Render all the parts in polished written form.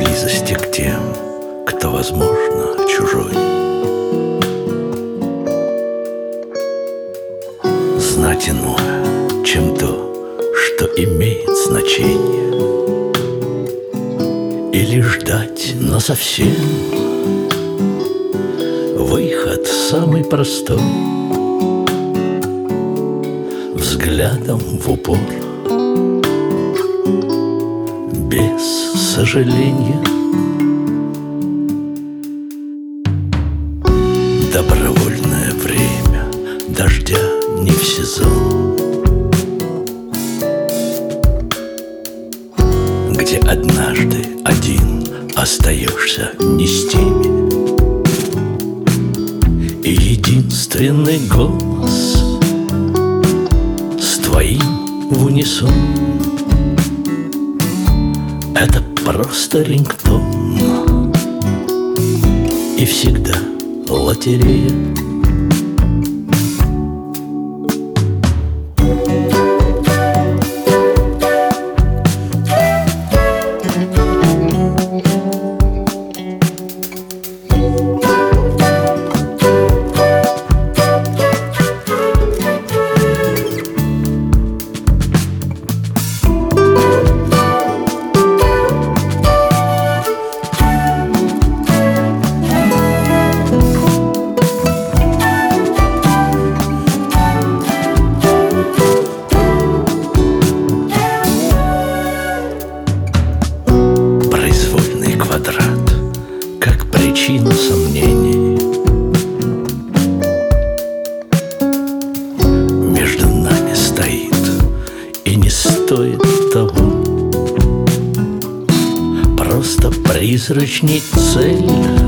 близости к тем, кто, возможно, чужой. Знать иное, чем то, что имеет значение, или ждать насовсем. Выход самый простой, взглядом в упор, без сожаления. Добровольное время дождя не в сезон, где однажды один остаешься не с теми, и единственный голос с твоим в унисон — это просто рингтон, и всегда лотерея. Как причина сомнений между нами стоит и не стоит того. Просто призрачней цель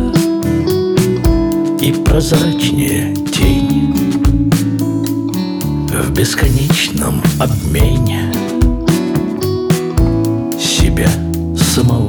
и прозрачнее тень в бесконечном обмене себя самого.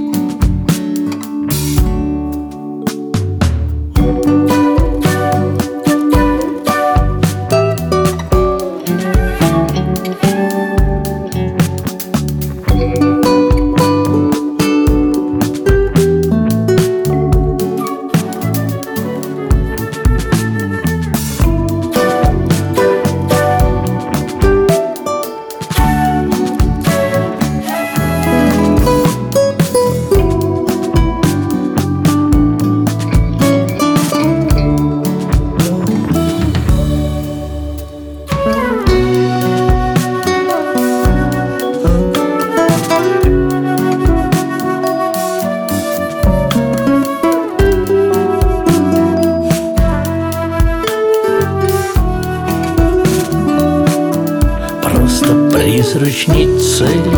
Призрачней цель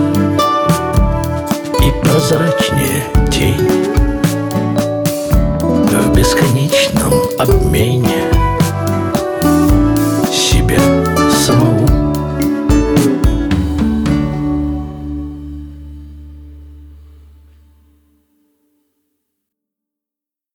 и прозрачнее тень в бесконечном обмене